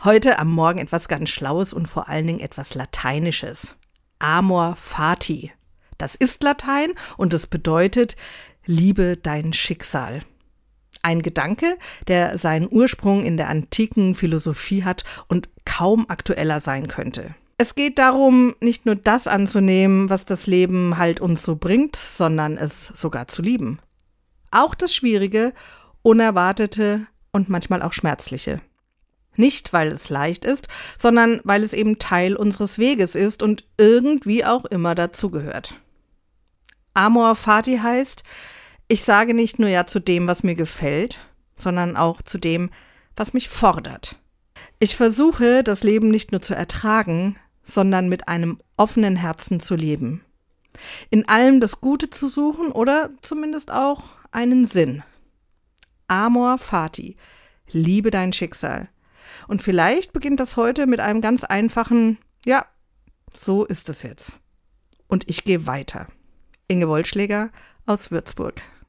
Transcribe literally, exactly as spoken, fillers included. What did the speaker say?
Heute am Morgen etwas ganz Schlaues und vor allen Dingen etwas Lateinisches. Amor fati. Das ist Latein und es bedeutet, liebe dein Schicksal. Ein Gedanke, der seinen Ursprung in der antiken Philosophie hat und kaum aktueller sein könnte. Es geht darum, nicht nur das anzunehmen, was das Leben halt uns so bringt, sondern es sogar zu lieben. Auch das Schwierige, Unerwartete und manchmal auch Schmerzliche. Nicht, weil es leicht ist, sondern weil es eben Teil unseres Weges ist und irgendwie auch immer dazugehört. Amor fati heißt, ich sage nicht nur Ja zu dem, was mir gefällt, sondern auch zu dem, was mich fordert. Ich versuche, das Leben nicht nur zu ertragen, sondern mit einem offenen Herzen zu leben. In allem das Gute zu suchen oder zumindest auch einen Sinn. Amor fati, liebe dein Schicksal. Und vielleicht beginnt das heute mit einem ganz einfachen, ja, so ist es jetzt. Und ich gehe weiter. Inge Wollschläger aus Würzburg.